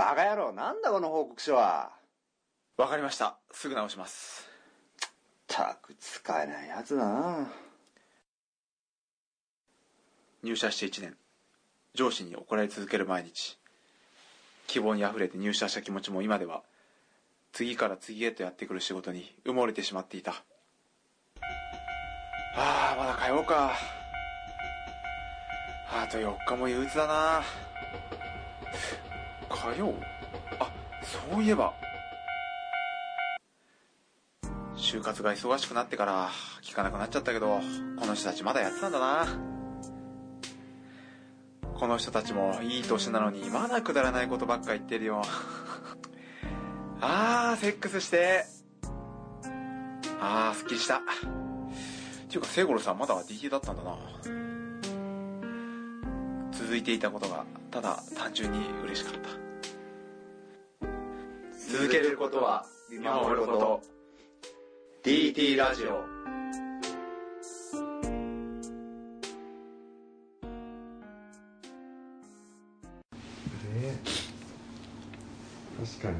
バカ野郎、なんだこの報告書は。 わかりました。すぐ直します。 ったく使えないやつだな。 入社して1年、上司に怒られ続ける毎日。希望にあふれて入社した気持ちも今では次から次へとやってくる仕事に埋もれてしまっていた。まだ通おうか。あと4日も憂鬱だな。通う？そういえば就活が忙しくなってから聞かなくなっちゃったけど、この人たちまだやってたんだな。この人たちもいい年なのにまだくだらないことばっか言ってるよ。セックスして。すっきりした。っていうか聖五郎さんまだ DT だったんだな。続いていたことがただ単純に嬉しかった。 続けることは見守ること。 DT ラジオ。 確か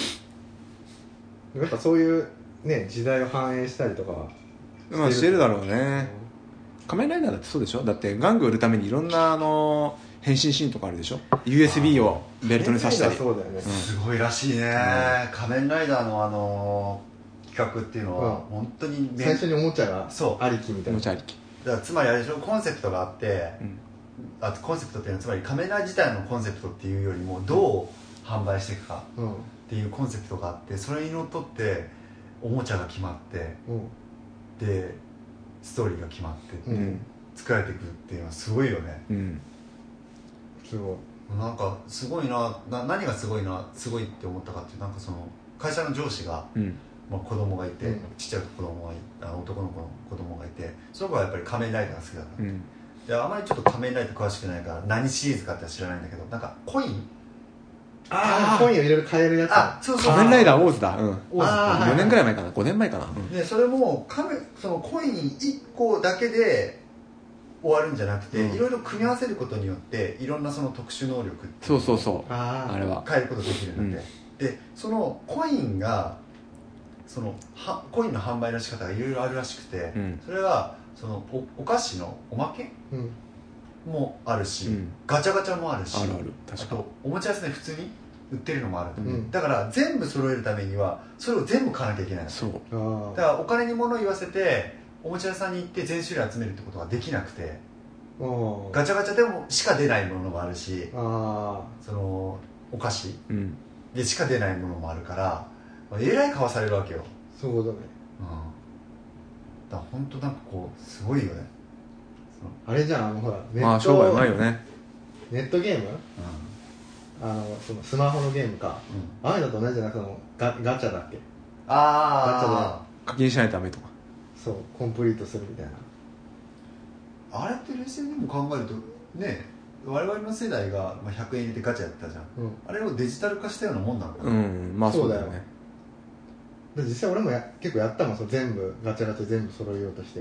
にやっぱそういうね時代を反映したりとかはしてるだろうね。仮面ライダーだってそうでしょ。だって玩具売るためにいろんな変身シーンとかあるでしょ。 USB をベルトに刺したり。 そうだよね、 すごいらしいね、仮面ライダーの企画っていうのは本当に、 最初におもちゃがありきみたいな。 おもちゃありきだからつまりあれでしょ、コンセプトがあって、あとコンセプトっていうのはつまり仮面ライダー自体のコンセプトっていうよりもどう販売していくかっていうコンセプトがあって、それにのっとっておもちゃが決まって、でストーリーが決まって、作られていくっていうのはすごいよね。 すごい。 なんかすごい何がすごいって思ったかっていう、なんかその会社の上司が、子供がいて、ちっちゃい子供が男の子の子供がいて、その子はやっぱり仮面ライダーが好きだった、であまりちょっと仮面ライダー詳しくないから何シリーズかって知らないんだけど、なんかコインコインをいろいろ買えるやつ。 そうそう、 仮面ライダーオーズだ。4年ぐらい前かな、5年前かな。 でそれもそのコイン1個だけで終わるんじゃなくて、いろいろ組み合わせることによっていろんなその特殊能力っていうそうあれは変えることできるんだって、でそのコインがコインの販売の仕方がいろいろあるらしくて、それはその お菓子のおまけ、もあるし、ガチャガチャもあるし、あとおもちゃ屋さんで普通に売ってるのもある、だから全部揃えるためにはそれを全部買わなきゃいけないの。だからお金に物を言わせておもちゃ屋さんに行って全種類集めるってことができなくて、ガチャガチャでもしか出ないものもあるし、そのお菓子でしか出ないものもあるから、えらい買わされるわけよ。 そうだね。 だから本当なんかこうすごいよね。 あれじゃん、ほらネット、 商売うまいよね。 ネットゲーム、そのスマホのゲームか、ああいうのと同じじゃなくてガチャだっけ。ガチャで課金しないとダメとか、 そうコンプリートするみたいな。 あれって冷静にも考えるとね、我々の世代が100円入れてガチャやってたじゃん、あれをデジタル化したようなもんなのかな。 そうだよね。 実際俺も結構やったもん、その全部ガチャガチャ全部揃えようとして。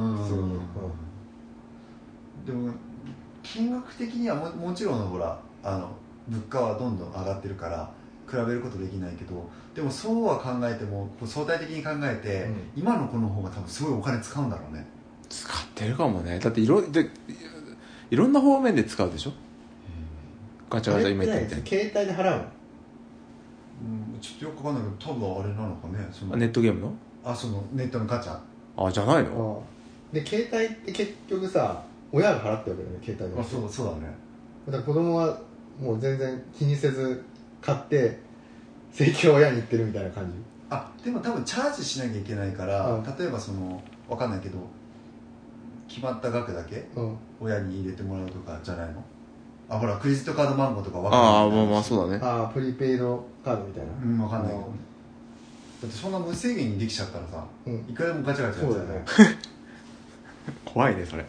でも金額的にはもちろんほら物価はどんどん上がってるから比べることできないけど、でもそうは考えても相対的に考えて、今の子の方が多分すごいお金使うんだろうね。 使ってるかもね。だっていろんな方面で使うでしょ。ガチャガチャ今言ったみたいに携帯で払うの？ ちょっとよくわかんないけど、多分あれなのかね、そのネットゲームのそのネットのガチャじゃないの。 で携帯って結局さ、親が払ってるわけだよね、携帯の。 そうだね。 だから子供はもう全然気にせず買って請求親に行ってるみたいな感じ。 でも多分チャージしなきゃいけないから、例えばそのわかんないけど決まった額だけ親に入れてもらうとかじゃないの。ほらクレジットカード番号とかわかんない。 まあそうだね。 プリペイドカードみたいな。 わかんないけど、だってそんな無制限にできちゃったらさ、いくらでもガチャガチャやっちゃうね。 怖いねそれ。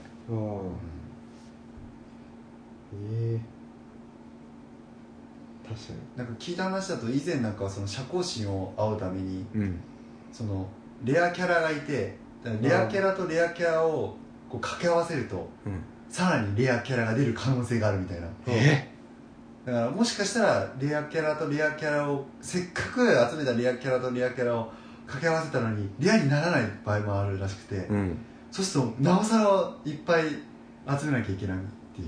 確かに。 なんか聞いた話だと以前なんかその社交心を煽るために、そのレアキャラがいて、レアキャラとレアキャラをこう掛け合わせると、さらにレアキャラが出る可能性があるみたいな。 だからもしかしたらレアキャラとレアキャラをせっかく集めたレアキャラとレアキャラを掛け合わせたのにレアにならない場合もあるらしくて、そうするとなおさらいっぱい集めなきゃいけないっていう、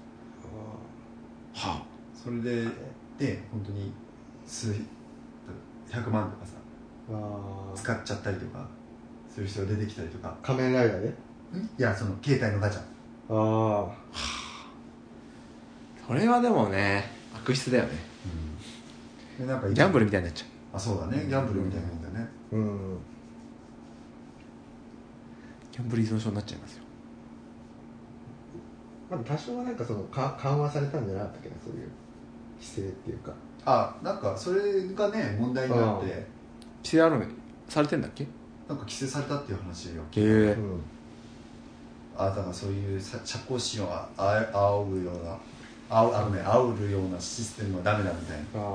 はあ、それで本当に数100万とかさ使っちゃったりとかする人が出てきたりとか。 仮面ライダーで？ いや、その携帯のガチャ。 それはでもね悪質だよね、 でなんかギャンブルみたいになっちゃう。 あ、そうだね、ギャンブルみたいなもんだね。 ギャンブル依存症になっちゃいますよ。 まだ多少はなんかその緩和されたんじゃなかったっけな、そういう規制っていうか。 なんかそれがね問題になって、 規制あるされてんだっけ？ なんか規制されたっていう話よ。だからそういう社交心を煽るような煽るようなシステムはダメだみたいな。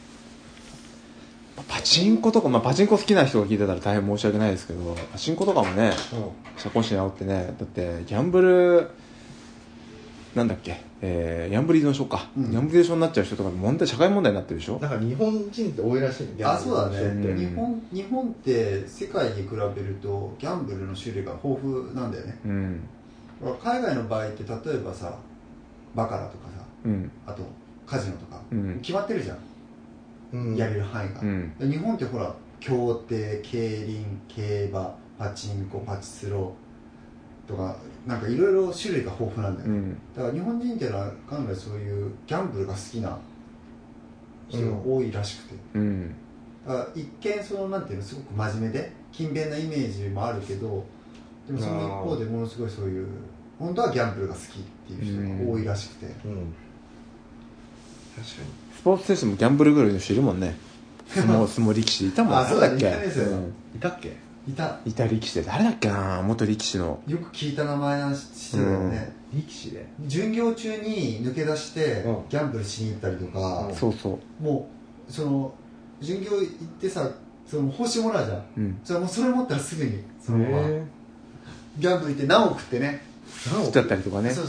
パチンコとか、パチンコ好きな人が聞いてたら大変申し訳ないですけど、パチンコとかもね、社交心煽ってね、だってギャンブルなんだっけ、ギャンブル依存症か、ギャンブル依存症になっちゃう人とか社会問題になってるでしょ。 だから日本人って多いらしいね、ギャンブル依存症って。 そうだね、日本って世界に比べるとギャンブルの種類が豊富なんだよね。海外の場合って例えばさバカラとかさ、あとカジノとか、決まってるじゃん、やれる範囲が、日本ってほら競艇、競輪、競馬、パチンコ、パチスロとかなんかいろいろ種類が豊富なんだよね、だから日本人っていうのはかなりそういうギャンブルが好きな人が多いらしくて、だから一見そのなんていうのすごく真面目で勤勉なイメージもあるけど、でもその一方でものすごいそういう本当はギャンブルが好きっていう人が多いらしくて、確かにスポーツ選手もギャンブル狂いの人いるもんね。相撲力士いたもんね。 そうだっけ、 いたっけ？ いた力士で誰だっけな、元力士の。 よく聞いた名前の人だよね、 力士で巡業中に抜け出してギャンブルしに行ったりとか、もうその巡業行ってさ、その報酬もらうじゃん、じゃあもうそれ持ったらすぐにそのままギャンブル行って何億ってねしちゃったりとかね。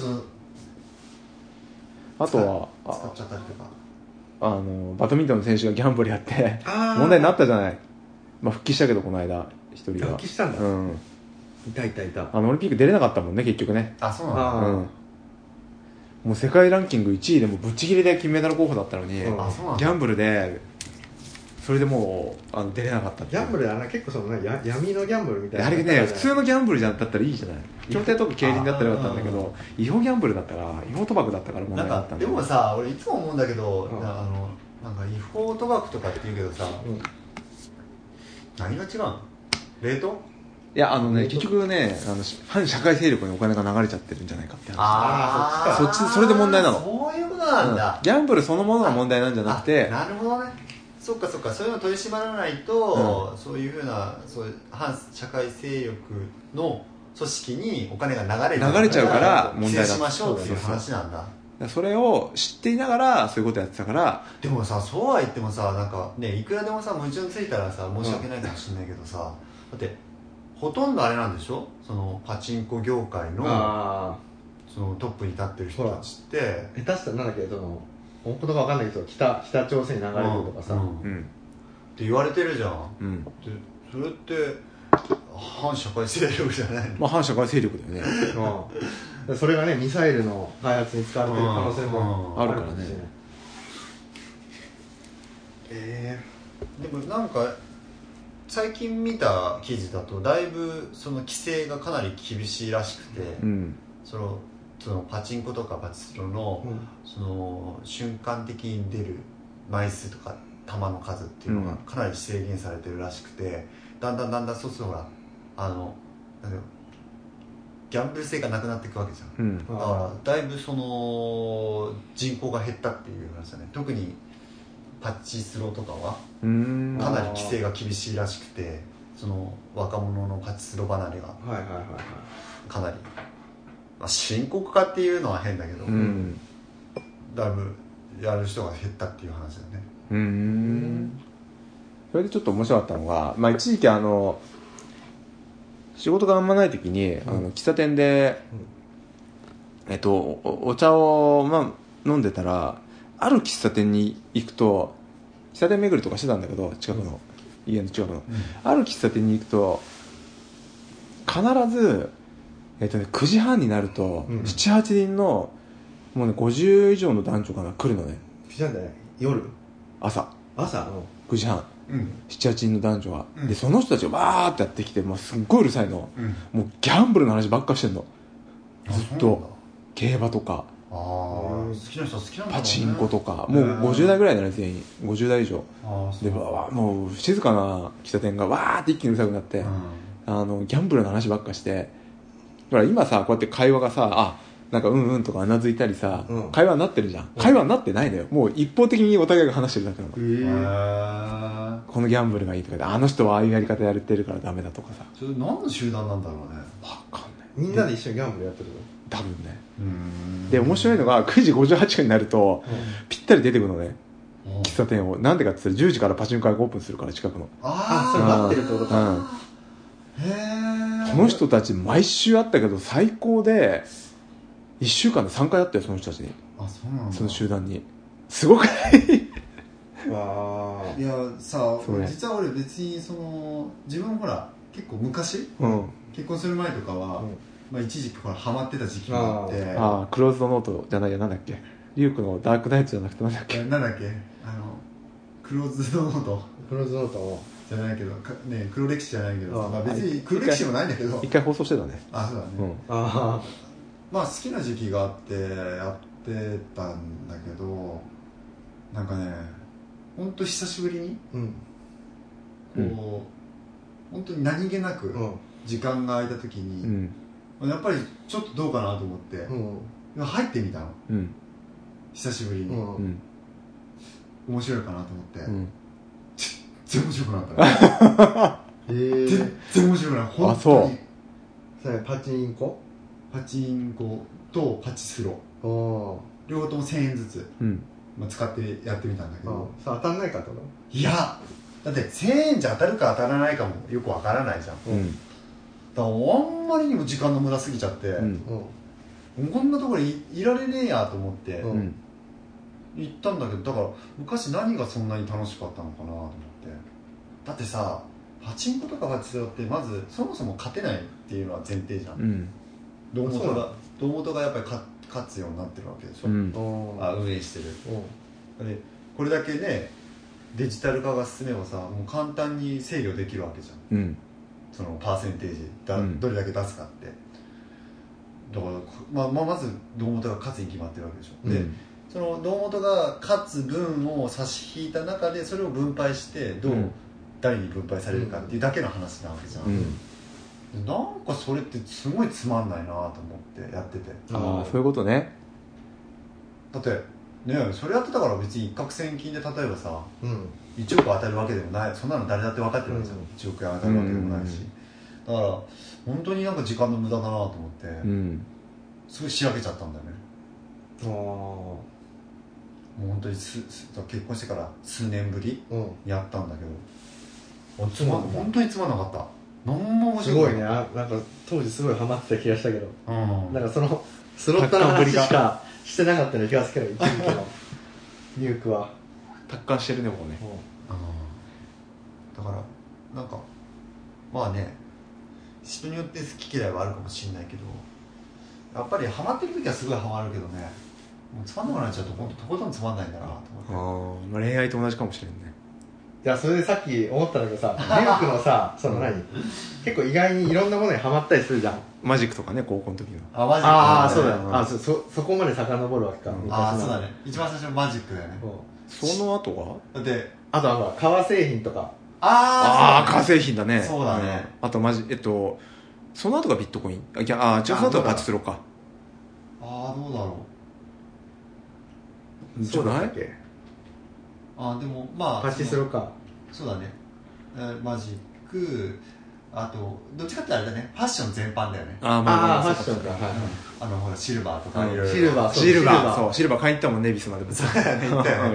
あとは使っちゃったりとか、 バドミントンの選手がギャンブルやって問題になったじゃない。復帰したけどこの間一人が復帰したんだ。いたオリンピック出れなかったもんね結局ね。 そうなんだ。 もう世界ランキング1位でもぶっちぎりで金メダル候補だったのに、ギャンブルでそれでもう出れなかったって。 ギャンブルで結構その闇のギャンブルみたいな。 あれね、普通のギャンブルだったらいいじゃない。競艇とか競輪だったらよかったんだけど、違法ギャンブルだったから、違法賭博だったから問題だったんだ。 でもさ、俺いつも思うんだけど、なんか違法賭博とかって言うけどさ、何が違うの？冷凍？ いや結局ね、反社会勢力にお金が流れちゃってるんじゃないかって話。それで問題なの。 そういうことなんだ。 ギャンブルそのものが問題なんじゃなくて。 なるほどね。そっかそういうの取り締まらないと、そういうふうな反社会勢力の組織にお金が流れちゃうから問題だ。 規制しましょうっていう話なんだ。 それを知っていながらそういうことやってたから。 でもさ、そうは言ってもさ、なんかね、いくらでもさ矛盾ついたらさ申し訳ないかもしれないけどさ、だってほとんどあれなんでしょ、そのパチンコ業界のそのトップに立ってる人たちって下手したらなんだっけ、その本当か分かんないけど北朝鮮に流れるとかさ、 って言われてるじゃん、それって反社会勢力じゃないの？ 反社会勢力だよね。それがね、ミサイルの開発に使われてる可能性もあるからね。 でもなんか最近見た記事だとだいぶその規制がかなり厳しいらしくて、そのパチンコとかパチスロの、その瞬間的に出る枚数とか玉の数っていうのがかなり制限されてるらしくて、だんだんそうするとほらギャンブル性がなくなっていくわけじゃん、だからだいぶその人口が減ったっていう話だね。特にパチスロとかはかなり規制が厳しいらしくて、その若者のパチスロ離れがかなり、深刻化っていうのは変だけど、だいぶやる人が減ったっていう話だね。 それでちょっと面白かったのが、一時期仕事があんまない時に喫茶店で、お茶を、飲んでたらある喫茶店に行くと、喫茶店巡りとかしてたんだけど、近くの、家の近くの、ある喫茶店に行くと必ず、9時半になると、7、8人のもうね50以上の男女が来るのね。 9時半だね。夜朝9時半、7、8人の男女が、でその人たちがバーってやってきて、もうすっごいうるさいの、もうギャンブルの話ばっかしてんの、ずっと競馬とか、 好きな人は好きなんだろうね、 パチンコとか、もう50代ぐらいだね、全員50代以上で、もう静かな喫茶店がわーって一気にうるさくなって、ギャンブルの話ばっかして、だから今さこうやって会話がさ、なんかうんうんとかうなずいたりさ、会話になってるじゃん。会話になってないのよ。もう一方的にお互いが話してるだけなの。このギャンブルがいいとかで、あの人はああいうやり方やってるからダメだとかさ。 それ何の集団なんだろうね。 わかんない。 みんなで一緒にギャンブルやってるの？ 多分ね。で面白いのが9時58分になると、ぴったり出てくるのね、喫茶店を。なんでかって言ったら10時からパチンコ屋がオープンするから、近くの。 それ待ってるってことか。 この人たち毎週会ったけど、最高で1週間で3回会ったよ、その人たちに。 そうなんだ。 その集団に。すごくないいやさ、実は俺別に自分ほら結構昔、結婚する前とかは、一時期ハマってた時期もあって、 クローズドノートじゃないや、なんだっけ、リュウクのダークナイトじゃなくてなんだっけ、 クローズドノートじゃないけどね、黒歴史じゃないけど、別に黒歴史もないんだけど、 一回放送してたね。 そうだね。好きな時期があってやってたんだけど、なんかね、ほんと久しぶりにこう本当に何気なく時間が空いた時に、やっぱりちょっとどうかなと思って入ってみたの、久しぶりに。面白いかなと思って、全然面白くなかったね。全然面白くない、本当に。 パチンコとパチスロ、両方とも1000円ずつ使ってやってみたんだけど、当たんないかと。 いや、だって1000円じゃ当たるか当たらないかもよくわからないじゃん。だからあんまりにも時間の無駄すぎちゃって、こんなところに いられねえやと思って行ったんだけど、だから昔何がそんなに楽しかったのかなと思って。だってさ、パチンコとかパチスロってまずそもそも勝てないっていうのは前提じゃん。胴元がやっぱり勝つようになってるわけでしょ、運営してる。でこれだけねデジタル化が進めばさ、もう簡単に制御できるわけじゃん、そのパーセンテージどれだけ出すかって。だからまず胴元が勝つに決まってるわけでしょ、でその胴元が勝つ分を差し引いた中でそれを分配して誰に分配されるかっていうだけの話なわけじゃん、なんかそれってすごいつまんないなと思ってやってて。 そういうことね。 だってね、それやってたから別に一攫千金で例えばさ、1億当たるわけでもない、そんなの誰だって分かってるわけじゃん、1億円当たるわけでもないし、だから本当になんか時間の無駄だなと思って、すごい仕上げちゃったんだよね。もう本当に結婚してから数年ぶりにやったんだけど、本当につまんなかった。何も面白くない。 すごいね。なんか当時すごいハマってた気がしたけど、なんかそのスロットの話しかしてなかったような気がするけど、一時期のニュークは達観してるね、もうね。 だからなんかまあね、人によって好き嫌いはあるかもしれないけど、やっぱりハマってる時はすごいハマるけどね、もうつまんなくなっちゃうと本当とことんつまんないんだなと思って。 恋愛と同じかもしれんね。 いや、それでさっき思ったんだけどさ、リュウクのさ、その結構意外にいろんなものにハマったりするじゃん。 マジックとかね、高校の時の。 マジック。 そうだよ。そこまで遡るわけか。 そうだね。一番最初のマジックだよね。 その後がで、 あとは革製品とか。 革製品だね。 そうだね。 あとその後がビットコイン。違う、その後がパチスロか。 どうだろう。そうだっけ。 でもまあパチスロか。 そうだね。マジック、あとどっちかってあれだね、ファッション全般だよね。 ファッションか。 ほらシルバーとかいろいろ。 シルバー買いに行ったもんね、ビスまで。 そうだね、行ったよね。 行った。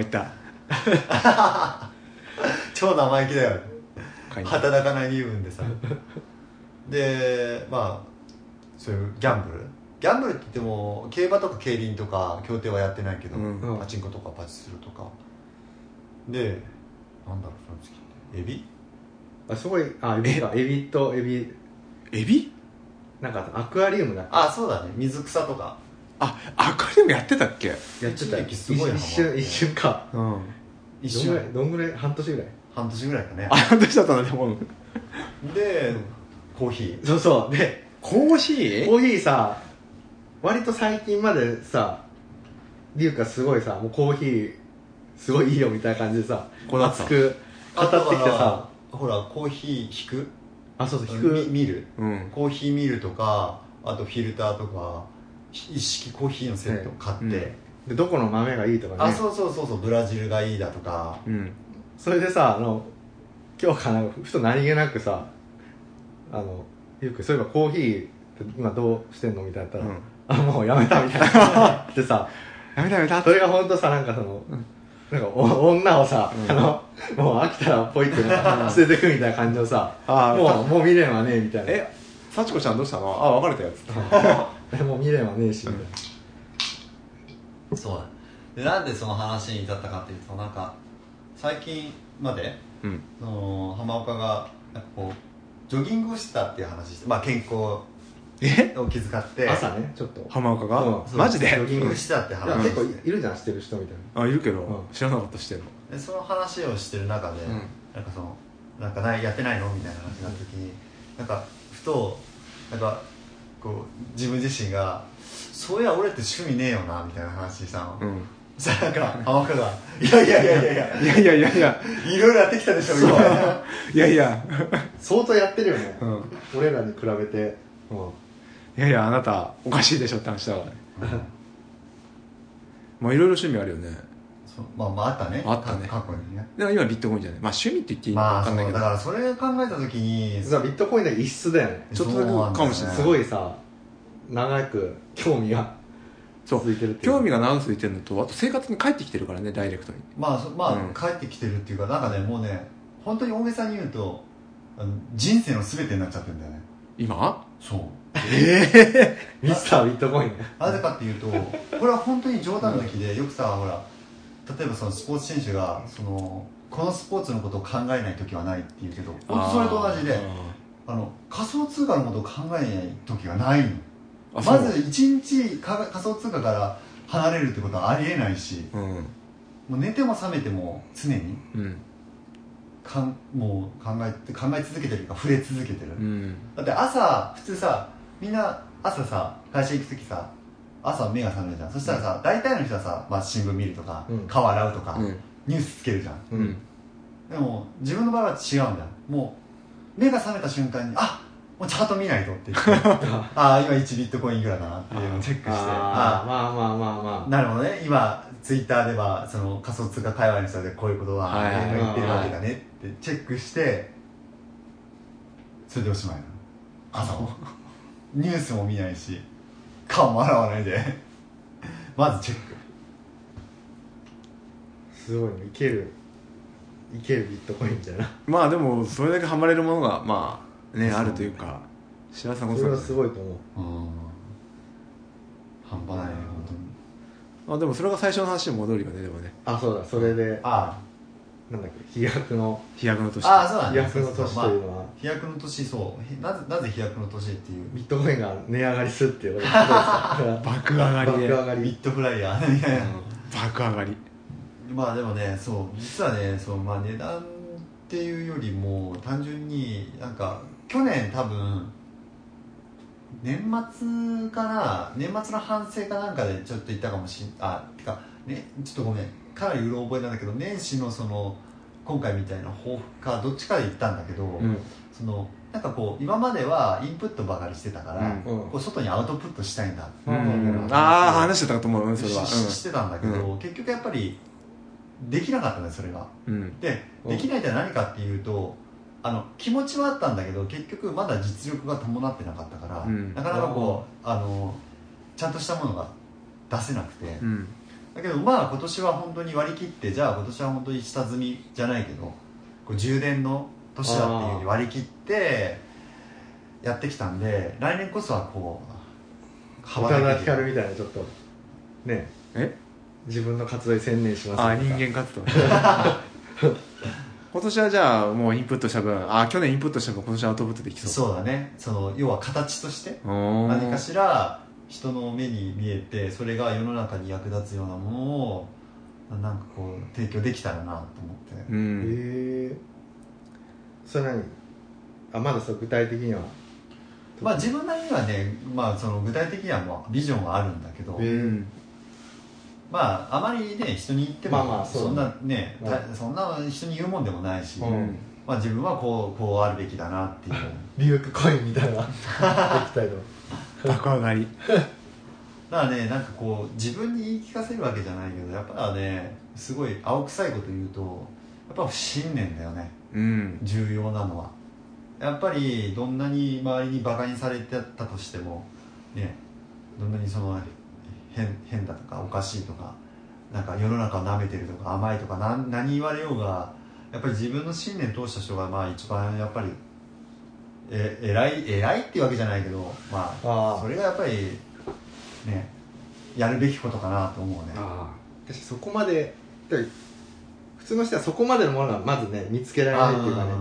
超生意気だよね。働かない身分でさ。で、まあそういうギャンブルギャンブルって言っても競馬とか競輪とか競艇はやってないけど、 うんパチンコとかパチスロとかで、なんだろうその次ってエビ？ すごい、エビか、エビなんかアクアリウムだっけ。 そうだね、水草とかアクアリウムやってたっけ？ やってたよ。 すごい一瞬か。 一瞬どんぐらい半年ぐらい半年ぐらいかね。 半年だったんだでも。 で、コーヒー。 そうそう。で、 コーヒーさ、割と最近までさ、リュウカすごいさ、もうコーヒーすごいいいよみたいな感じでさ、熱く語ってきてさ、 ほらコーヒー引く、 そう引くミル、コーヒーミルとか、あとフィルターとか一式コーヒーのセットを買って、 でどこの豆がいいとかね。 そうブラジルがいいだとか、 それでさ、今日かな、ふと何気なくさ、リュウクそういえばコーヒーって今どうしてんのみたいな言ったら、もうやめたみたいなってさ、 やめたそれが本当さ、なんかなんか女をさ、もう飽きたらポイって捨ててくみたいな感じのさ、もう未練はねえみたいな。 幸子ちゃんどうしたの？別れたやつ。 もう未練はねえしみたいな。 そうだ。でなんでその話に至ったかっていうと、なんか最近まで、浜岡がなんかこうジョギングをしてたっていう話して、健康を気遣って朝ね、ちょっと浜岡が、マジでジョギングしてたって話結構いるじゃん、してる人みたいな。 いるけど、知らなかったしてるの。 でその話をしてる中で、なんかやってないのみたいな話になった時に、なんかふとなんかこう自分自身がそういや俺って趣味ねえよなみたいな話したの。そしたらなんか浜岡がいやいろいろやってきたでしょみたいな。 いや相当やってるよね、俺らに比べて。 いやあなたおかしいでしょって話だからね。いろいろ趣味あるよね。 あったね。 あったね。 過去にね。 でも今ビットコインじゃない。趣味って言っていいのか分かんないけど。 だからそれ考えた時に、 ビットコインだけ異質だよね。 ちょっとだけかもしれない。 すごいさ、長く興味が続いてるっていう。 興味が長く続いてるのと、あと生活に帰ってきてるからね、ダイレクトに。 帰ってきてるっていうか、なんかね、もうね、本当に大げさに言うと、人生の全てになっちゃってるんだよね。 今？ そう。 ミスタービットコインね。 なぜかっていうと、これは本当に冗談抜きで、よくさ、ほら、例えばそのスポーツ選手がこのスポーツのことを考えない時はないって言うけど、本当それと同じで、仮想通貨のことを考えない時はないの。まず1日仮想通貨から離れるってことはありえないし、もう寝ても覚めても常に、もう考え続けてるか触れ続けてる、だって朝普通さ、みんな朝さ会社行く時さ、朝目が覚めるじゃん。そしたらさ、大体の人はさ、新聞見るとか、顔洗うとか、ニュースつけるじゃん、でも自分の場合は違うんだよ。もう目が覚めた瞬間に、もうチャート見ないとって言って今1ビットコインいくらだなっていうのをチェックして、なるほどね、今ツイッターではその仮想通貨界隈の人でこういうことは言ってるわけだねってチェックして、それでおしまいなの。朝もニュースも見ないし顔も洗わないでまずチェック。 すごいね、いけるビットコインみたいな。 でもそれだけハマれるものがあるというか、幸せなことだね。 それはすごいと思う。 半端ないね、本当に。 でもそれが最初の話に戻るよね。でもね、 そうだ、それでなんだっけ、飛躍の年。 そうだね、飛躍の年というのは、 飛躍の年、そうなぜ飛躍の年っていう、 ビットコインが値上がりするっていうことで爆上がりで、 ビットフライヤーみたいな、 爆上がり。 でもね、実はね、値段っていうよりも単純になんか去年多分年末の反省かなんかでちょっと言ったかもしんてかね、ちょっとごめん、かなりうろ覚えなんだけど、年始の今回みたいな抱負かどっちかで言ったんだけど、なんかこう今まではインプットばかりしてたから、こう外にアウトプットしたいんだって話してたかと思う。それはしてたんだけど、結局やっぱりできなかったね、それが。できないって何かっていうと、気持ちはあったんだけど、結局まだ実力が伴ってなかったから、なかなかこうちゃんとしたものが出せなくて、だけど今年は本当に割り切って、じゃあ今年は本当に下積みじゃないけど、こう充電の年だっていうふうに割り切ってやってきたんで、来年こそはこ宇多田ヒカルみたいなちょっとね自分の活動に専念します人間活動今年はじゃあもうインプットした分去年インプットした分今年はアウトプットできそう。 そうだね。要は形として何かしら人の目に見えてそれが世の中に役立つようなものをなんかこう提供できたらなと思って。 それ何まだ具体的には自分なりにはね、具体的にはもうビジョンはあるんだけど、あまりね人に言ってもそんなね、そんな人に言うもんでもないし、自分はこうあるべきだなっていうリュウクコインみたいなできたりと爆上がりだからね、なんかこう自分に言い聞かせるわけじゃないけどやっぱねすごい青臭いこと言うとやっぱ信念だよね、重要なのは。やっぱりどんなに周りにバカにされてたとしてもね、どんなに変だとかおかしいとかなんか世の中を舐めてるとか甘いとか何言われようがやっぱり自分の信念通した人が一番やっぱり偉いっていうわけじゃないけどそれがやっぱりねやるべきことかなと思うね。 私そこまで普通の人はそこまでのものがまずね見つけられないっていうかね。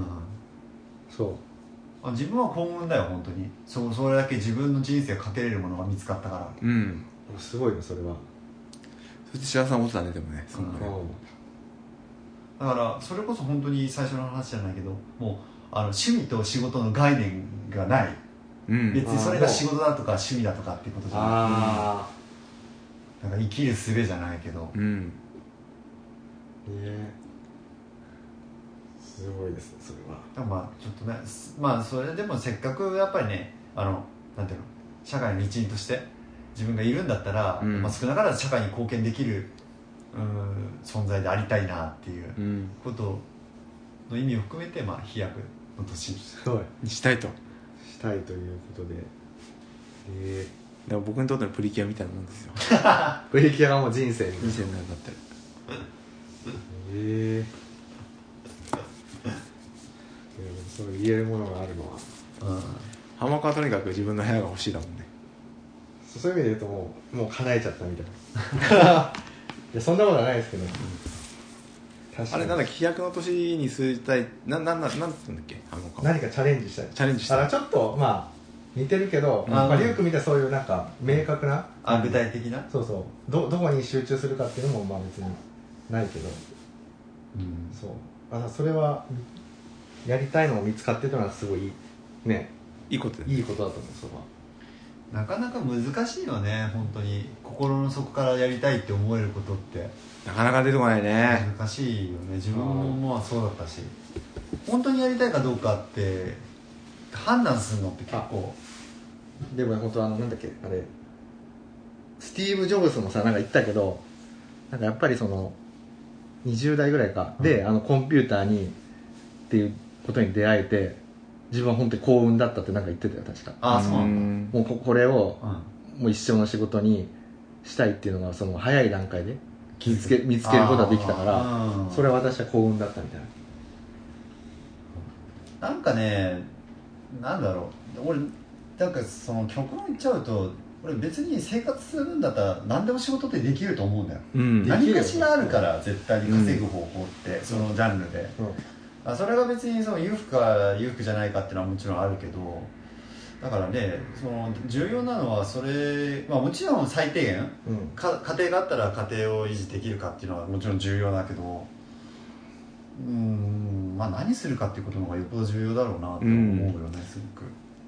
自分は幸運だよ本当に。それだけ自分の人生をかけれるものが見つかったから。 すごいねそれは。 そして幸せなことだねでもね。 だからそれこそ本当に最初の話じゃないけどもう趣味と仕事の概念がない、別にそれが仕事だとか趣味だとかっていうことじゃない、なんか生きる術じゃないけど、 すごいですねそれは。ちょっとねそれでもせっかくやっぱりねなんていうの社会の一員として自分がいるんだったら、少なからず社会に貢献できる存在でありたいなっていうことの意味を含めて飛躍の年にしたいということで、 でも僕にとってのプリキュアみたいなもんですよプリキュアがもう人生になってる。そう言えるものがあるのは、 浜川はとにかく自分の部屋が欲しいだもんね。 そういう意味で言うともう叶えちゃったみたいないやそんなことはないですけど、 あれなんだっけ飛躍の年にすりたいなんて言うんだっけ何かチャレンジしたい。 チャレンジしたい。 ちょっと似てるけど、リュウ君みたいなそういうなんか明確な、 具体的などこに集中するかっていうのも別にないけど、それはやりたいのを見つかってたのはすごいね、 いいことだと思う。それはなかなか難しいよね本当に。心の底からやりたいって思えることってなかなか出てこないね。 難しいよね。自分もそうだったし、本当にやりたいかどうかって判断するのって結構。 でも本当なんだっけあれスティーブ・ジョブズもなんか言ったけど、なんかやっぱり20代ぐらいかで、コンピューターにっていうことに出会えて自分は本当に幸運だったってなんか言ってたよ確か。 そうなんだ。もうこれを、もう一生の仕事にしたいっていうのが早い段階で見つけることができたから、それは私は幸運だったみたいな。なんかね、なんだろう、俺なんか極論言っちゃうと俺別に生活するんだったら何でも仕事ってできると思うんだよ、何かしらあるから絶対に稼ぐ方法って、そのジャンルで、それが別に裕福か裕福じゃないかっていうのはもちろんあるけど、だからね重要なのはそれ、もちろん最低限、家庭があったら家庭を維持できるかっていうのはもちろん重要だけど、何するかっていうことの方がよっぽど重要だろうなと思うよね、すごく。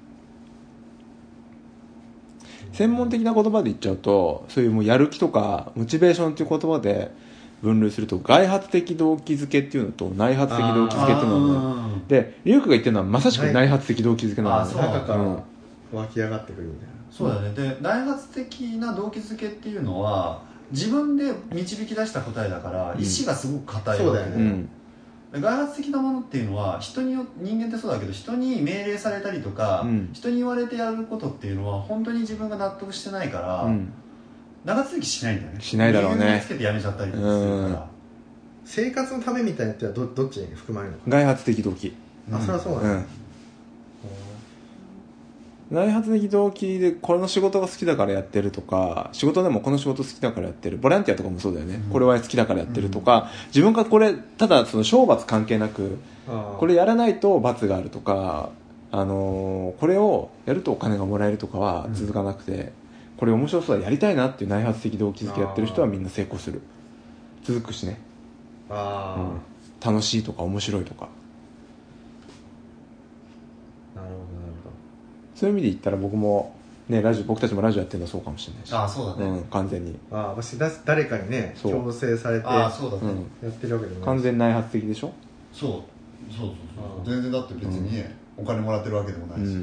専門的な言葉で言っちゃうと、そういうもうやる気とかモチベーションっていう言葉で分類すると、外発的動機づけっていうのと内発的動機づけっていうのはね、でリュウクが言ってるのはまさしく内発的動機づけなんだよね。 中から湧き上がってくるみたいな。 そうだね。で内発的な動機づけっていうのは自分で導き出した答えだから、意志がすごく固いわけで、外発的なものっていうのは人間ってそうだけど、人に命令されたりとか、人に言われてやることっていうのは本当に自分が納得してないから、長続きしないんだよね。 しないだろうね。 理由つけてやめちゃったりとかするから、 生活のためみたいなってはどっちに含まれるのか。 外発的動機。 それはそうなんだ。 内発的動機でこの仕事が好きだからやってるとか、仕事でもこの仕事好きだからやってる、ボランティアとかもそうだよね、これは好きだからやってるとか、自分がこれただその賞罰関係なくこれやらないと罰があるとか、これをやるとお金がもらえるとかは続かなくて、これ面白そうだ、やりたいなっていう内発的動機づけやってる人はみんな成功する、続くしね、楽しいとか面白いとか。 なるほどなるほど。 そういう意味で言ったら僕もね、僕たちもラジオやってるのはそうかもしれないし。 ああそうだね、 完全に。 誰かにね強制されてやってるわけでもない。 完全内発的でしょ。 そう全然だって別にね、お金もらってるわけでもないし、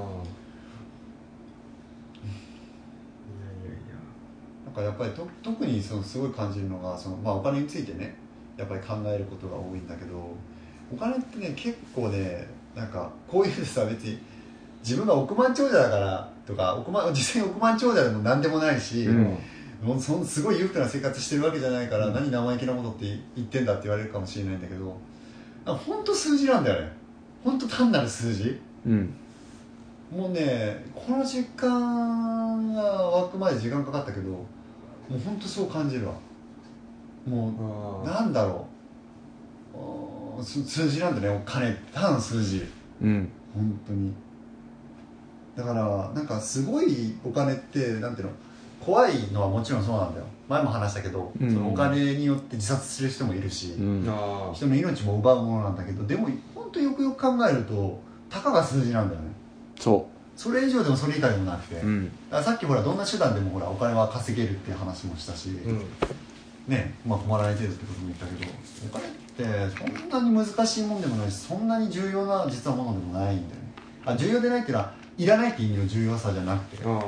なんかやっぱり特にすごい感じるのがお金についてねやっぱり考えることが多いんだけど、お金ってね結構ね、なんかこういうさ、別に自分が億万長者だからとか実際に億万長者でも何でもないし、すごい裕福な生活してるわけじゃないから、何生意気なことって言ってんだって言われるかもしれないんだけど、本当数字なんだよね、本当単なる数字、もうねこの実感が湧くまで時間かかったけど、もう本当そう感じるわ。もうなんだろう、数字なんだね、お金ただの数字、本当に。だからなんかすごいお金ってなんていうの、怖いのはもちろんそうなんだよ、前も話したけど、そのお金によって自殺する人もいるし、人の命も奪うものなんだけど、でも本当よくよく考えるとたかが数字なんだよね。それ以上でもそれ以下でもなくて、だからさっきほらどんな手段でもほらお金は稼げるっていう話もしたし、ね、困らない程度ってことも言ったけど、お金ってそんなに難しいもんでもないし、そんなに重要な実はものでもないんだよね。重要でないっていうのはいらないっていう意味の重要さじゃなくて、だ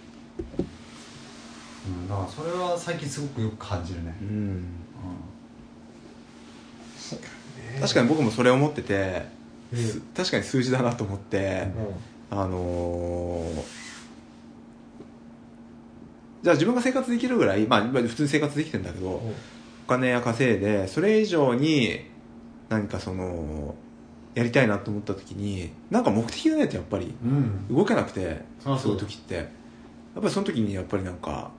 からそれは最近すごくよく感じるね。 確かに僕もそれ思ってて、確かに数字だなと思って、じゃあ自分が生活できるぐらい、普通に生活できてるんだけど、お金や稼いでそれ以上に何かやりたいなと思った時に、なんか目的がないとやっぱり動けなくて、そういう時ってやっぱりその時にやっぱりなんか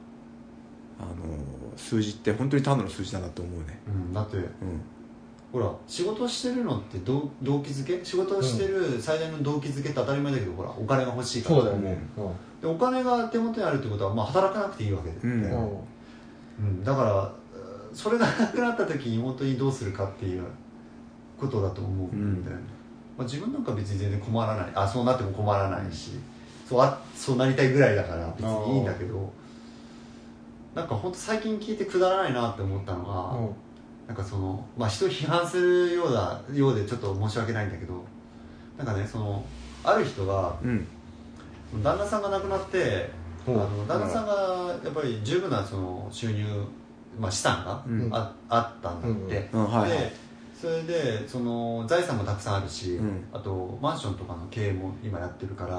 数字って本当に単なる数字だなと思うね。 だって、ほら仕事してるのって動機づけ、仕事をしてる最大の動機づけって当たり前だけど、ほらお金が欲しいから。 そうだよね、 でお金が手元にあるってことは、働かなくていいわけで、だからそれがなくなった時に本当にどうするかっていうことだと思うんだよね。自分なんか別に全然困らない、そうなっても困らないし、そうなりたいぐらいだから別にいいんだけど、なんか本当最近聞いてくだらないなって思ったのが、なんか人を批判するようでちょっと申し訳ないんだけど、なんかね、ある人が、旦那さんが亡くなって、旦那さんがやっぱり十分な収入、資産があったんだって、でそれで財産もたくさんあるし、あとマンションとかの経営も今やってるから、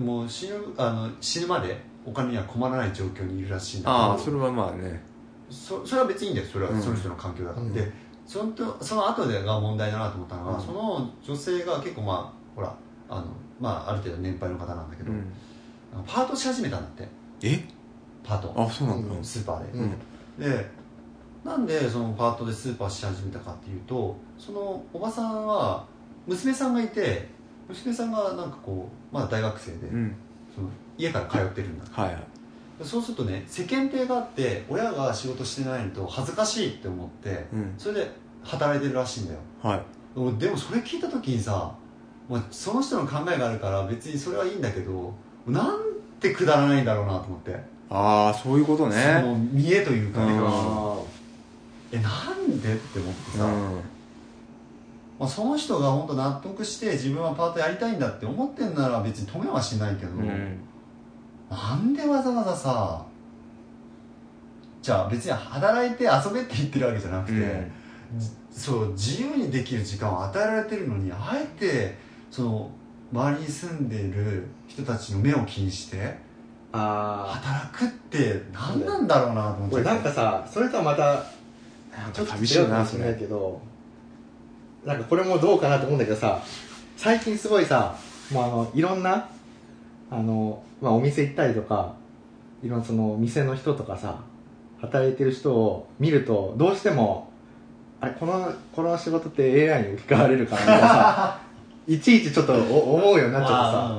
もう死ぬまでお金には困らない状況にいるらしいんだけど、 それはまあね、 それは別にいいんだよ、それはその人の環境だから、でその後でが問題だなと思ったのが、その女性が結構ほらある程度年配の方なんだけど、パートし始めたんだって。パート、 そうなんだ、 スーパーで、でなんでそのパートでスーパーし始めたかっていうと、そのおばさんは娘さんがいて、娘さんがなんかまだ大学生で、家から通ってるんだって、そうするとね、世間体があって親が仕事してないと恥ずかしいって思って、それで働いてるらしいんだよ、でもそれ聞いた時にさ、その人の考えがあるから別にそれはいいんだけど、なんてくだらないんだろうなと思って。 そういうことね。 その見栄というかね、なんでって思ってさ、その人が本当納得して自分はパートやりたいんだって思ってんなら別に止めはしないけど、なんでわざわざさ、じゃあ別に働いて遊べって言ってるわけじゃなくて、自由にできる時間を与えられてるのに、あえて周りに住んでいる人たちの目を気にして働くって何なんだろうなと思って。 なんかさ、それとはまたちょっと違うかもしれないけど、なんかこれもどうかなと思うんだけどさ、最近すごいさ、いろんなお店行ったりとかいろんなその店の人とかさ働いてる人を見るとどうしてもあれこの仕事って AI に置き換われるかなみたいなさいちいちちょっと思うようになっちゃってさ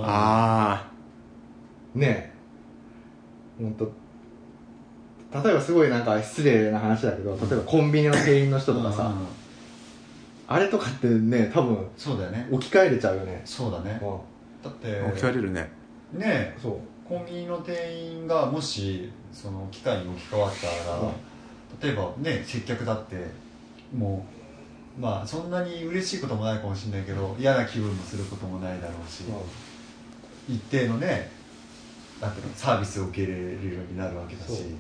ねえほんと例えばすごいなんか失礼な話だけど例えばコンビニの店員の人とかさあれとかってね多分そうだよね置き換えれちゃうよねそうだねだって置き換えれるねねそうコンビニの店員がもしその機械に置き換わったら、例えばね接客だってもうまあそんなに嬉しいこともないかもしれないけど嫌な気分もすることもないだろうし、一定のねなんていうのサービスを受け入れるようになるわけだし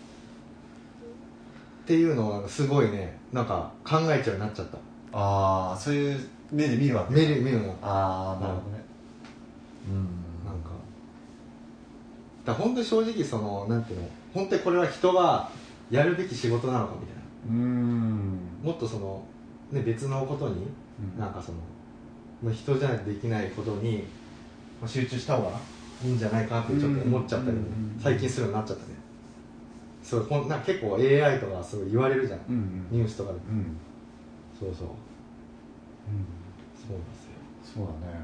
っていうのをすごいねなんか考えちゃうようになっちゃった。 ああそういう目で見るわけ見るのああなるほどねなんかだから本当に正直そのなんていうの本当にこれは人がやるべき仕事なのかみたいなもっとその、ね、別のことに、なんかその人じゃないとできないことに集中した方がいいんじゃないかってちょっと思っちゃったけど、最近するようになっちゃったね。そうなんか結構 AI とかすごい言われるじゃん、ニュースとかで、そうそう、そうなんですよ。 そうだね。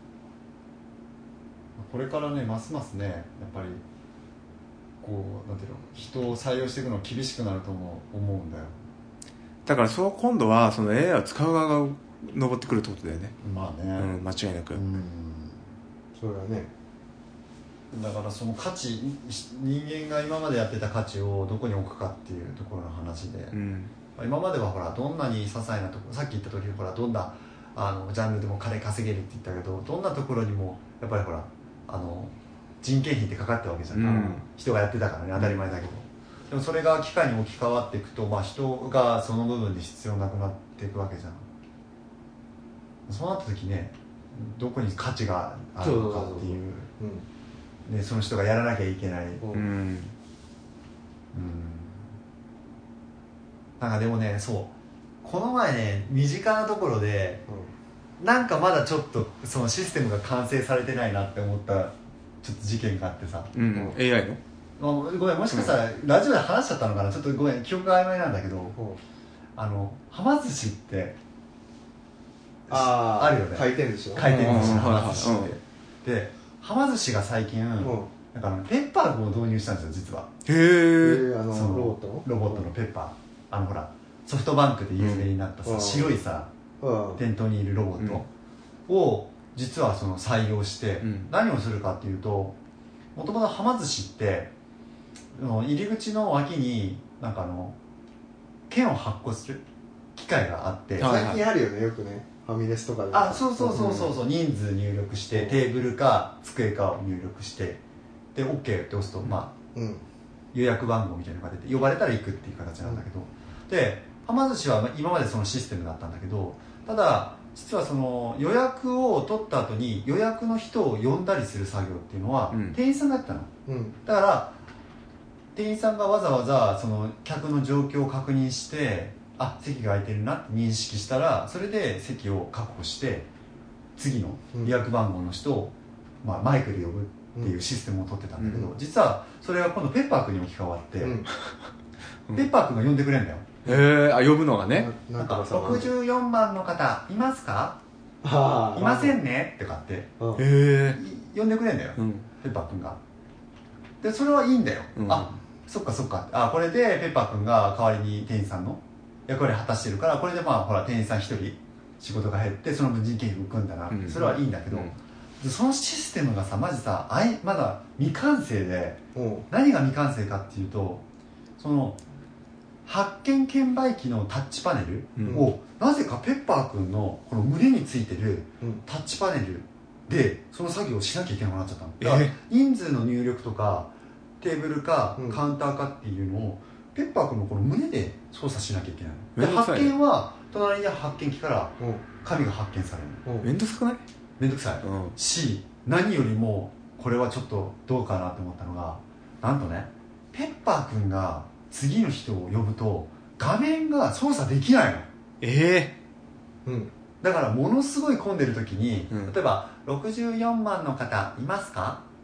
これからねますますねやっぱりこうなんていうの人を採用していくの厳しくなると思うんだよ。 だからそう今度はその AI を使う側が上ってくるってことだよね。 まあね、 間違いなく、 そうだね。 だからその価値人間が今までやってた価値をどこに置くかっていうところの話で、今まではほらどんなに些細なところさっき言った時ほらどんなジャンルでも金稼げるって言ったけどどんなところにもやっぱりほら人件費ってかかったわけじゃん、人がやってたからね当たり前だけど、でもそれが機械に置き換わっていくと、人がその部分で必要なくなっていくわけじゃん。そうなった時ねどこに価値があるのかっていうね、その人がやらなきゃいけない、なんかでもねそうこの前ね身近なところで、なんかまだちょっとそのシステムが完成されてないなって思ったちょっと事件があってさ、 AI のごめんもしかしたらラジオで話しちゃったのかなちょっとごめん記憶が曖昧なんだけど、はま寿司ってあるよね回転寿司の回転寿司のはま寿司ってではま寿司が最近なんかペッパー君を導入したんですよ実は。 へえロボットのペッパーほらソフトバンクで有名になったさ、白いさ店頭にいるロボットを実はその採用して、何をするかっていうともともとはま寿司って入り口の脇になんか券を発行する機械があって、 最近あるよねよくねファミレスとかでそう人数入力してテーブルか机かを入力してで OK って押すと予約番号みたいなのが出て呼ばれたら行くっていう形なんだけど、ではま寿司は今までそのシステムだったんだけど、ただ実はその予約を取った後に予約の人を呼んだりする作業っていうのは店員さんがやってたの、だから店員さんがわざわざその客の状況を確認して席が空いてるなって認識したらそれで席を確保して次の予約番号の人を、マイクで呼ぶっていうシステムを取ってたんだけど、実はそれが今度ペッパー君に置き換わって、ペッパー君が呼んでくれるんだよ。 呼ぶのがねなんか64番の方いますかいませんねってかって呼んでくれるんだよ、ペッパー君が。でそれはいいんだよ、そっかそっかこれでペッパー君が代わりに店員さんの役割を果たしてるからこれでほら店員さん1人仕事が減ってその分人件費浮くんだな、それはいいんだけど、そのシステムがさマジさまだ未完成で、何が未完成かっていうとその発券券売機のタッチパネルを、なぜかペッパー君のこの胸についてるタッチパネルでその作業をしなきゃいけなくなっちゃったの。だから人数の入力とかテーブルかカウンターかっていうのをペッパー君のこの胸で操作しなきゃいけないの。で発券は隣にある発券機から紙が発券されるの。 めんどくさくない？ めんどくさい、し何よりもこれはちょっとどうかなって思ったのがなんとねペッパー君が次の人を呼ぶと画面が操作できないの。だからものすごい混んでる時に、例えば64番の方いますか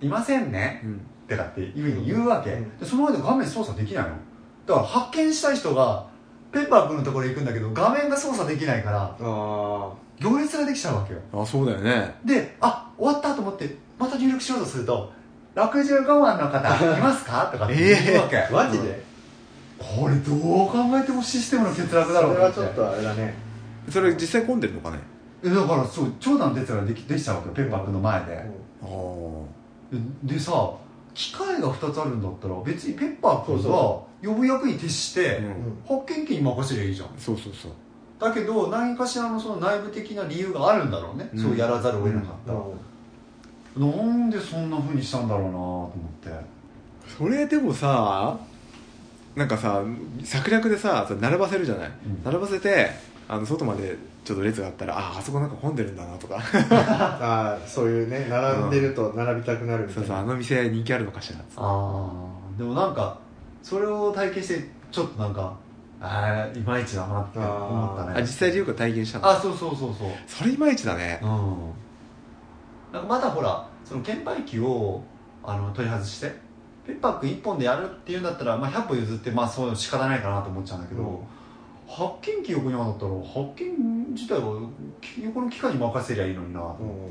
いませんね、ってかっていうふうに言うわけ、でその間画面操作できないのだから発見したい人がペッパー君のところに行くんだけど画面が操作できないから行列ができちゃうわけよ。 あ、そうだよね。 で、終わったと思ってまた入力しようとすると65万の方いますかとかって言うわけマジで、 これどう考えてもシステムの欠落だろうそれはちょっとあれだね。 それ実際混んでるのかね。 だからそう長蛇の列ができちゃうわけよペッパー君の前で、でさ機械が2つあるんだったら別にペッパー君が呼ぶ役に徹して発見器に任せりゃいいじゃん。 そうそうそう。 だけど何かしらのその内部的な理由があるんだろうね、そうやらざるを得なかった、なんでそんな風にしたんだろうなと思って。 それでもさ、なんかさ策略でさ並ばせるじゃない、並ばせて外までちょっと列があったらあそこなんか混んでるんだなとかそういうね並んでると並びたくなるみたいな、 そうあの店人気あるのかしら。 でもなんかそれを体験してちょっとなんかいまいちだなって思ったね。 実際リュウが体験したの。 そうそれいまいちだね。 なんかまだほらその券売機を取り外してペッパー君1本でやるっていうんだったら、100歩譲ってそういうの仕方ないかなと思っちゃうんだけど、発見器横にあったら発見自体は横の機械に任せりゃいいのになと思って、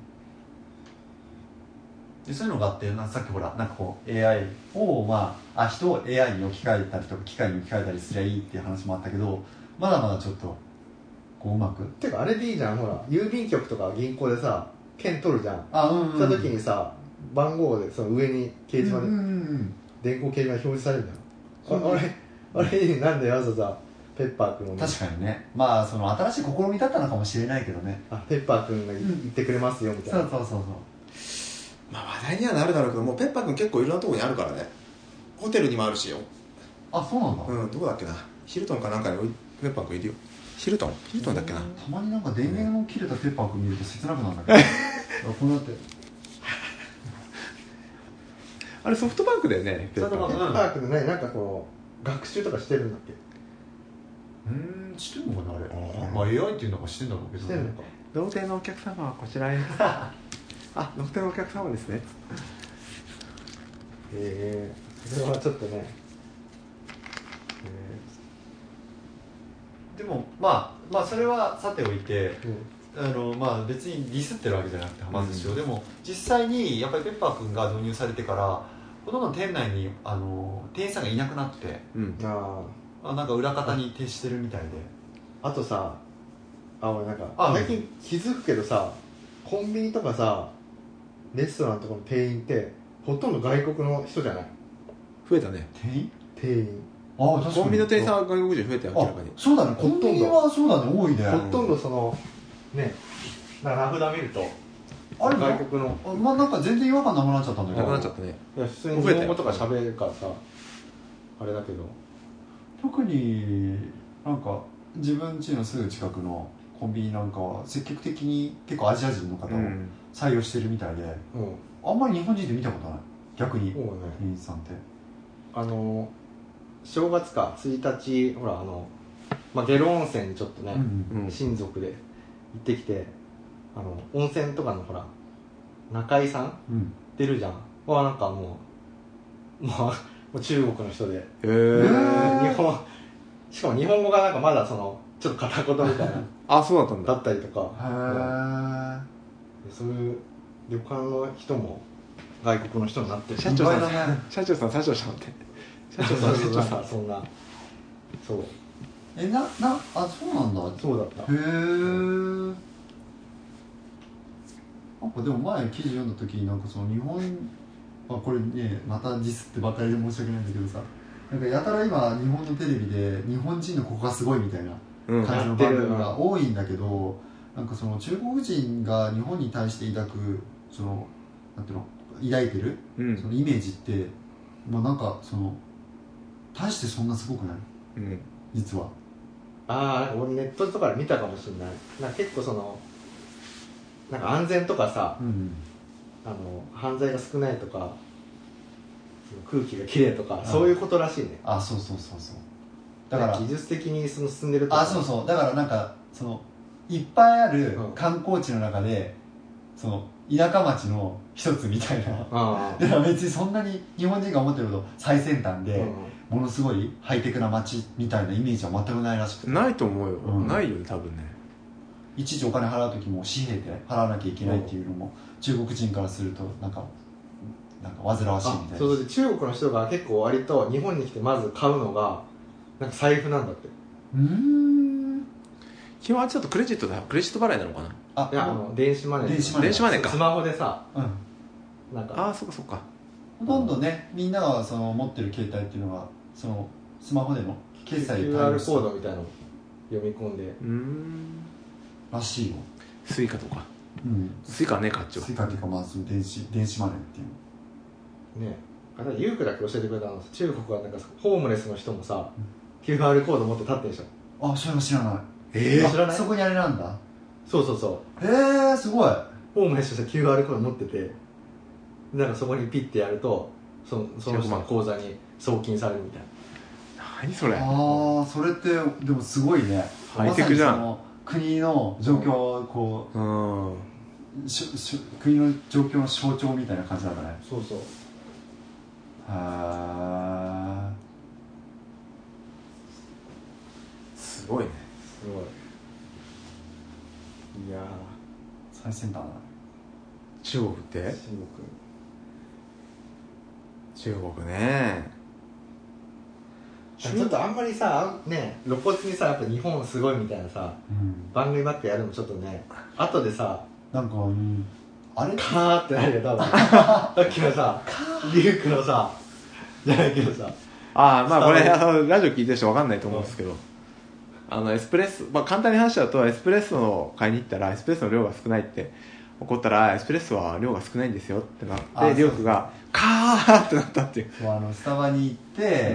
でそういうのがあってさっきほらなんかこう AI を人を AI に置き換えたりとか機械に置き換えたりすりゃいいっていう話もあったけど、まだまだちょっとこううまく。 てかあれでいいじゃん、ほら郵便局とか銀行でさ券取るじゃん。した時にさ番号でその上に掲示板で電光掲示板表示されるんだよ。あれなんでわざわざペッパー君を、 確かにね、その新しい試みだったのかもしれないけどね。 ペッパー君が言ってくれますよみたいな。 そう話題にはなるだろうけど、もうペッパー君結構いろんなところにあるからね。ホテルにもあるしよ。 そうなんだ。 どこだっけな、ヒルトンかなんかにペッパー君いるよ。ヒルトンだっけな。 たまになんか電源の切れたペッパー君見ると切なくなるんだけどこうなってあれソフトバンクだよね、 ペッパー君ね、なんかこう学習とかしてるんだっけ。 してんのかなあれ。AI っていうのがしてんだろうけど、 してんのか。 同点のお客様はこちらへ同点のお客様ですね。 それはちょっとね、 でもそれはさておいて、別にディスってるわけじゃなくてはま寿司を、でも実際にやっぱりペッパー君が導入されてからほとんど店内に店員さんがいなくなって、なんか裏方に徹してるみたいで。 あとさ、俺なんか最近気づくけどさ、コンビニとかさレストランとかの店員ってほとんど外国の人じゃない。 増えたね。 店員コンビニの店員さんは外国人増えたよ、明らかに。 そうだね、コンビニはそうだね、多いね。 ほとんどそのね、名札見るとあれ外国のなんか全然違和感なくなっちゃったんだけど。 なくなっちゃったね。 いや普通に日本語とか喋るからさあれだけど、 特になんか自分家のすぐ近くのコンビニなんかは積極的に結構アジア人の方を採用してるみたいで、あんまり日本人で見たことない、逆に店員さんって。 正月か1日ほら下呂温泉にちょっとね、親族で行ってきて、温泉とかのほら中井さん出るじゃん、なんかもう中国の人で、しかも日本語がなんかまだそのちょっと片言みたいなそうだったんだ。 だったりとか、そういう旅館の人も外国の人になってる。 社長さんって社長さんってそんな、そうそうなんだ。 そうだった。 へえ。なんかでも前記事読んだ時になんかその日本、これねまたディスってばかりで申し訳ないんだけどさ、なんかやたら今日本のテレビで日本人のここがすごいみたいな感じの番組が多いんだけど、なんかその中国人が日本に対して抱くそのなんていうの抱いてる、そのイメージってなんかその大してそんなすごくない、実は。 俺ネットとかで見たかもしれない。なんか結構そのなんか安全とかさ、犯罪が少ないとか空気がきれいとか、そういうことらしいね。 そうだから技術的にその進んでるとか。 だからなんかそのいっぱいある観光地の中で、その田舎町の一つみたいな。だから別にそんなに日本人が思ってるほど最先端で、ものすごいハイテクな町みたいなイメージは全くないらしくて。 ないと思うよ、ないよね多分ね。 いちいちお金払う時も紙幣で払わなきゃいけないっていうのも、中国人からするとなんか煩わしいみたいな。 そう中国の人が結構割と日本に来てまず買うのがなんか財布なんだって。 基本はちょっとクレジット払いなのかな。 いや電子マネー。 電子マネーか。 スマホでさ、 なんかそっかそっか。 ほとんどね、みんながその持ってる携帯っていうのがそのスマホでの決済 QR コードみたいなのを読み込んでらしいよ。 スイカとか。スイカはね、こっちは。 スイカっていうか、まあその電子マネーっていうね。ユウクだけ教えてくれたの。中国はなんかホームレスの人もさ、QR コード持って立ってるでしょ。 それも知らない。 知らない。 そこにあれなんだ。 そうすごい。 ホームレスの人は QR コード持ってて、なんかそこにピッてやるとその人の口座に送金されるみたいな。 何それ。 それってでもすごいね。 ハイテクじゃん。 ま、国の状況をこう、国の状況の象徴みたいな感じなんだね。 そうすごいね。 すごい。いや最先端だね。 中国って中国ね。 ちょっとあんまりさね、露骨にさやっぱ日本すごいみたいなさ、番組ばっかやるのちょっとね、後でさなんかあれカーってなるよ多分。さっきのさリュウクのさじゃないけどさ、 まあこれラジオ聞いてる人分かんないと思うんですけど、エスプレッソ、簡単に話しちゃうと、エスプレッソを買いに行ったらエスプレッソの量が少ないって怒ったら、エスプレッソは量が少ないんですよってなって、リュウクがカーってなったっていう。 スタバに行って、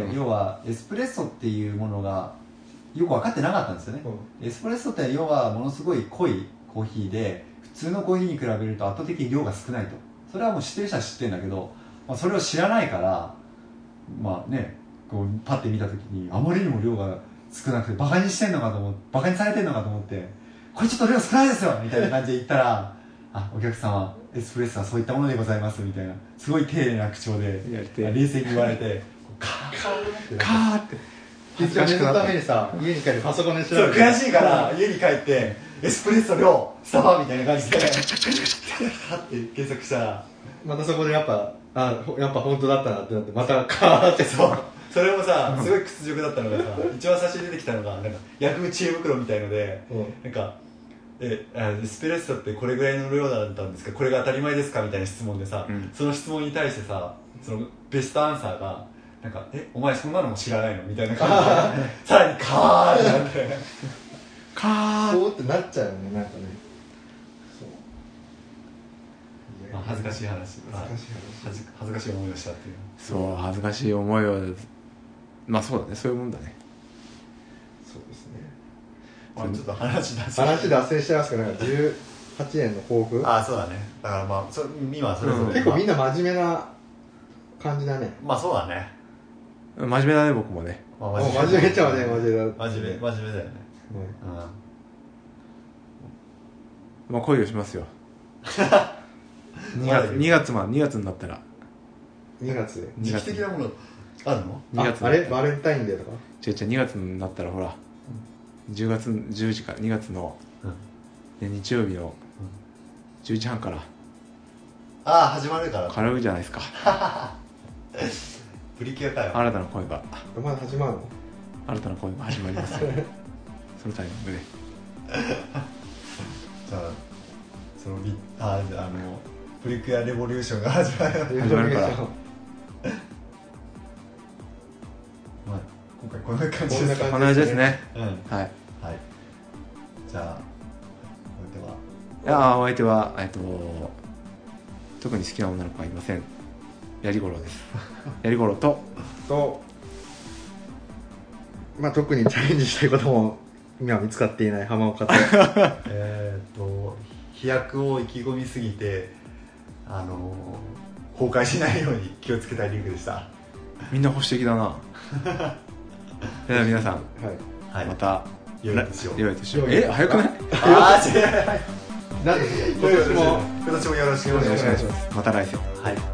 要はエスプレッソっていうものがよく分かってなかったんですよね。エスプレッソって要はものすごい濃いコーヒーで、普通のコーヒーに比べると圧倒的に量が少ないと。それはもう知ってる人は知ってるんだけど、それを知らないから、こうパッて見た時にあまりにも量が少なくてバカにされてんのかと思って、これちょっと量少ないですよみたいな感じで言ったら、お客様エスプレッソはそういったものでございますみたいな、すごい丁寧な口調で冷静に言われて、カーって恥ずかしくなった。めにさ、家に帰ってパソコンで調べて、 悔しいから家に帰ってエスプレッソ量スタバみたいな感じでって検索したら、 またそこでやっぱ本当だったなってなって、またカーって。 それもさ、すごい屈辱だったのがさ、一番最初に出てきたのがなんか薬味知恵袋みたいので、なんかエスプレッソってこれぐらいの量だったんですか、これが当たり前ですかみたいな質問でさ、その質問に対してさ、そのベストアンサーがなんかお前そんなのも知らないのみたいな感じでさらにカーってなってカーってなっちゃうよね、なんかね。 恥ずかしい話、恥ずかしい思いをしたっていう。 そう恥ずかしい思いを、そうだね、そういうもんだね。 そうですね。 ちょっと話脱線しちゃいますけど、なんか18年の抱負。 そうだね。だから今それぞれ結構みんな真面目な感じだね。 そうだね。 真面目だね、僕もね。 真面目っちゃ真面目だ。 真面目だよね。 恋をしますよ。2月になったら。 2月時期的なものあるの ？2月あれバレンタインデーとか？ 違う2月になったらほら、10月10時から2月の日曜日の11時半から始まるから軽いじゃないですか。 プリキュアかよ。 新たな恋がまだ始まるの？ 新たな恋が始まりますよ。そのタイミングでじゃあそのプリキュアレボリューションが始まるから今回こんな感じですか。 こんな感じですね。はい。 じゃあお相手は特に好きな女の子はいません。やりごろです。やりごろと特にチャレンジしたいことも今見つかっていない浜岡と飛躍を意気込みすぎて崩壊しないように気をつけたいリンクでした。 みんな保守的だな。では皆さん、また良い年を。 早くない？ 違う。 なんで今年もよろしくお願いします。 また来世。 はい